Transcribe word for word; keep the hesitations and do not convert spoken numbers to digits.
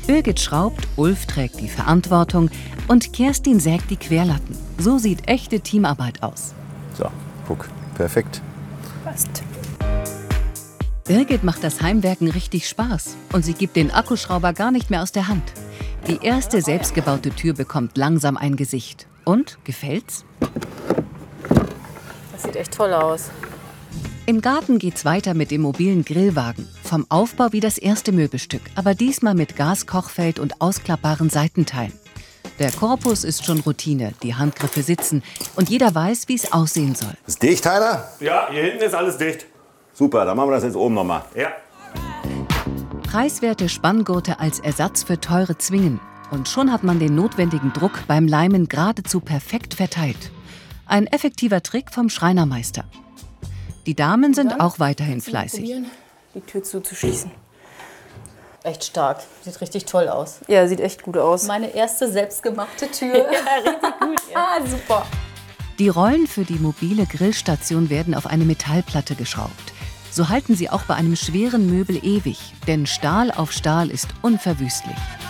Birgit schraubt, Ulf trägt die Verantwortung und Kerstin sägt die Querlatten. So sieht echte Teamarbeit aus. So, guck, perfekt. Passt. Birgit macht das Heimwerken richtig Spaß und sie gibt den Akkuschrauber gar nicht mehr aus der Hand. Die erste selbstgebaute Tür bekommt langsam ein Gesicht. Und, gefällt's? Das sieht echt toll aus. Im Garten geht's weiter mit dem mobilen Grillwagen. Vom Aufbau wie das erste Möbelstück, aber diesmal mit Gaskochfeld und ausklappbaren Seitenteilen. Der Korpus ist schon Routine, die Handgriffe sitzen und jeder weiß, wie es aussehen soll. Ist dicht, Tyler? Ja, hier hinten ist alles dicht. Super, dann machen wir das jetzt oben nochmal. Ja. Preiswerte Spanngurte als Ersatz für teure Zwingen. Und schon hat man den notwendigen Druck beim Leimen geradezu perfekt verteilt. Ein effektiver Trick vom Schreinermeister. Die Damen sind auch weiterhin fleißig. Die Tür zuzuschließen. Echt stark. Sieht richtig toll aus. Ja, sieht echt gut aus. Meine erste selbstgemachte Tür. Ja, richtig gut. Ja. Ah, super. Die Rollen für die mobile Grillstation werden auf eine Metallplatte geschraubt. So halten sie auch bei einem schweren Möbel ewig, denn Stahl auf Stahl ist unverwüstlich.